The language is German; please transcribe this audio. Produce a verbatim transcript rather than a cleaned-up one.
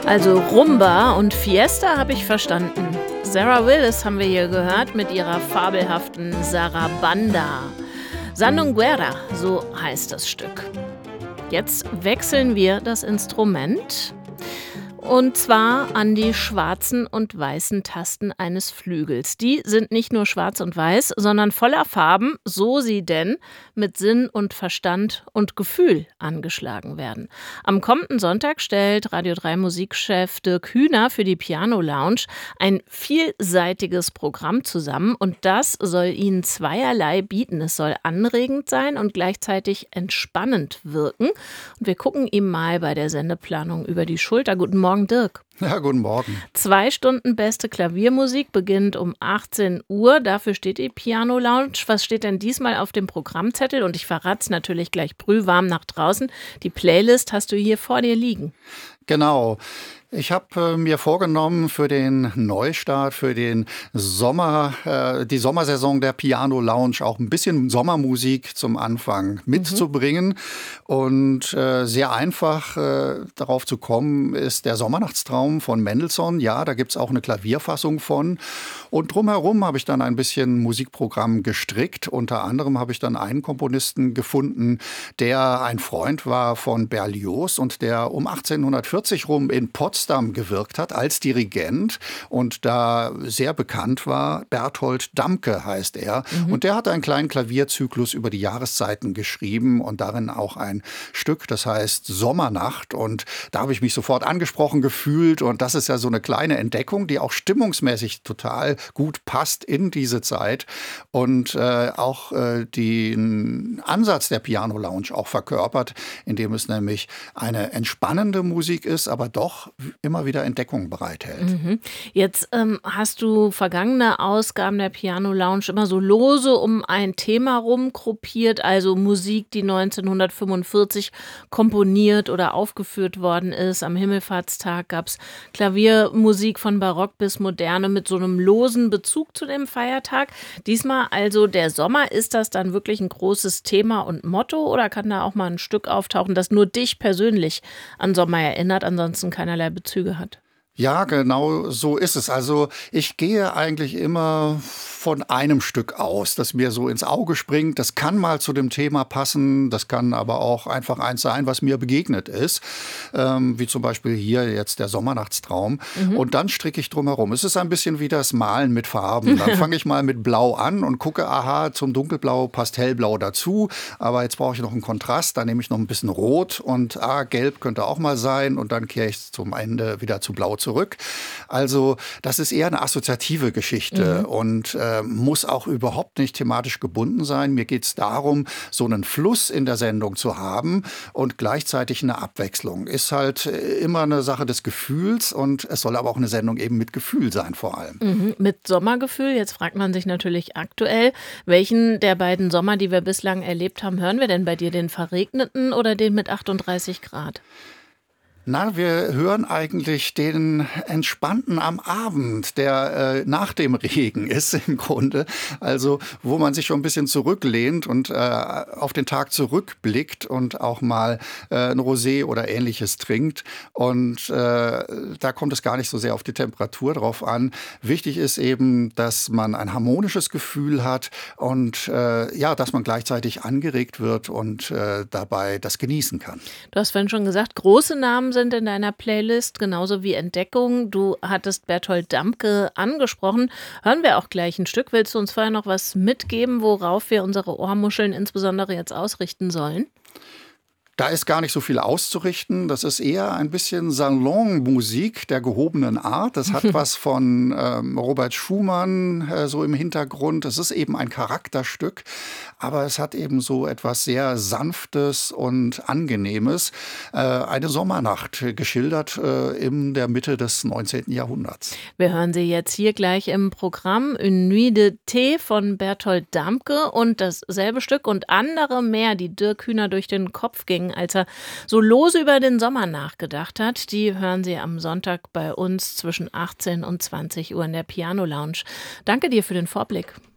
Also Rumba und Fiesta habe ich verstanden. Sarah Willis haben wir hier gehört mit ihrer fabelhaften Sarabanda. Sandunguera, so heißt das Stück. Jetzt wechseln wir das Instrument. Und zwar an die schwarzen und weißen Tasten eines Flügels. Die sind nicht nur schwarz und weiß, sondern voller Farben, so sie denn mit Sinn und Verstand und Gefühl angeschlagen werden. Am kommenden Sonntag stellt Radio drei Musikchef Dirk Hühner für die Piano Lounge ein vielseitiges Programm zusammen. Und das soll Ihnen zweierlei bieten. Es soll anregend sein und gleichzeitig entspannend wirken. Und wir gucken ihm mal bei der Sendeplanung über die Schulter. Guten Morgen, Dirk. Ja, guten Morgen. Zwei Stunden beste Klaviermusik beginnt um achtzehn Uhr. Dafür steht die Piano Lounge. Was steht denn diesmal auf dem Programmzettel? Und ich verrate es natürlich gleich brühwarm nach draußen. Die Playlist hast du hier vor dir liegen. Genau. Ich habe äh, mir vorgenommen, für den Neustart, für den Sommer, äh, die Sommersaison der Piano Lounge auch ein bisschen Sommermusik zum Anfang mitzubringen. Mhm. Und äh, sehr einfach äh, darauf zu kommen, ist der Sommernachtstraum von Mendelssohn. Ja, da gibt's auch eine Klavierfassung von. Und drumherum habe ich dann ein bisschen Musikprogramm gestrickt. Unter anderem habe ich dann einen Komponisten gefunden, der ein Freund war von Berlioz und der um achtzehnhundertvierzig rum in Potsdam gewirkt hat als Dirigent und da sehr bekannt war. Berthold Damke heißt er. Mhm. Und der hat einen kleinen Klavierzyklus über die Jahreszeiten geschrieben und darin auch ein Stück, das heißt Sommernacht. Und da habe ich mich sofort angesprochen gefühlt. Und das ist ja so eine kleine Entdeckung, die auch stimmungsmäßig total gut passt in diese Zeit und äh, auch äh, den Ansatz der Piano Lounge auch verkörpert, indem es nämlich eine entspannende Musik ist, aber doch immer wieder Entdeckungen bereithält. Mhm. Jetzt ähm, hast du vergangene Ausgaben der Piano Lounge immer so lose um ein Thema rumgruppiert, also Musik, die neunzehnhundertfünfundvierzig komponiert oder aufgeführt worden ist. Am Himmelfahrtstag gab es Klaviermusik von Barock bis Moderne mit so einem losen Bezug zu dem Feiertag. Diesmal also der Sommer. Ist das dann wirklich ein großes Thema und Motto oder kann da auch mal ein Stück auftauchen, das nur dich persönlich an Sommer erinnert, ansonsten keinerlei Bezüge hat? Ja, genau so ist es. Also ich gehe eigentlich immer von einem Stück aus, das mir so ins Auge springt. Das kann mal zu dem Thema passen, das kann aber auch einfach eins sein, was mir begegnet ist. Ähm, wie zum Beispiel hier jetzt der Sommernachtstraum. Mhm. Und dann stricke ich drumherum. Es ist ein bisschen wie das Malen mit Farben. Dann fange ich mal mit Blau an und gucke, aha, zum Dunkelblau passt Hellblau dazu. Aber jetzt brauche ich noch einen Kontrast, dann nehme ich noch ein bisschen Rot und ah, Gelb könnte auch mal sein. Und dann kehre ich zum Ende wieder zu Blau zurück. Zurück. Also das ist eher eine assoziative Geschichte mhm. und äh, muss auch überhaupt nicht thematisch gebunden sein. Mir geht es darum, so einen Fluss in der Sendung zu haben und gleichzeitig eine Abwechslung. Ist halt immer eine Sache des Gefühls und es soll aber auch eine Sendung eben mit Gefühl sein vor allem. Mhm. Mit Sommergefühl, jetzt fragt man sich natürlich aktuell, welchen der beiden Sommer, die wir bislang erlebt haben, hören wir denn bei dir, den verregneten oder den mit achtunddreißig Grad? Na, wir hören eigentlich den entspannten am Abend, der äh, nach dem Regen ist im Grunde. Also wo man sich schon ein bisschen zurücklehnt und äh, auf den Tag zurückblickt und auch mal äh, ein Rosé oder Ähnliches trinkt. Und äh, da kommt es gar nicht so sehr auf die Temperatur drauf an. Wichtig ist eben, dass man ein harmonisches Gefühl hat und äh, ja, dass man gleichzeitig angeregt wird und äh, dabei das genießen kann. Du hast vorhin schon gesagt, große Namen sind in deiner Playlist, genauso wie Entdeckungen. Du hattest Berthold Damke angesprochen. Hören wir auch gleich ein Stück. Willst du uns vorher noch was mitgeben, worauf wir unsere Ohrmuscheln insbesondere jetzt ausrichten sollen? Da ist gar nicht so viel auszurichten. Das ist eher ein bisschen Salonmusik der gehobenen Art. Das hat was von ähm, Robert Schumann äh, so im Hintergrund. Es ist eben ein Charakterstück, aber es hat eben so etwas sehr Sanftes und Angenehmes. Äh, eine Sommernacht, geschildert äh, in der Mitte des neunzehnten Jahrhunderts. Wir hören sie jetzt hier gleich im Programm Une Nuit d'été von Berthold Damke und dasselbe Stück und andere mehr, die Dirk Hühner durch den Kopf gingen, als er so lose über den Sommer nachgedacht hat. Die hören Sie am Sonntag bei uns zwischen achtzehn und zwanzig Uhr in der Piano Lounge. Danke dir für den Vorblick.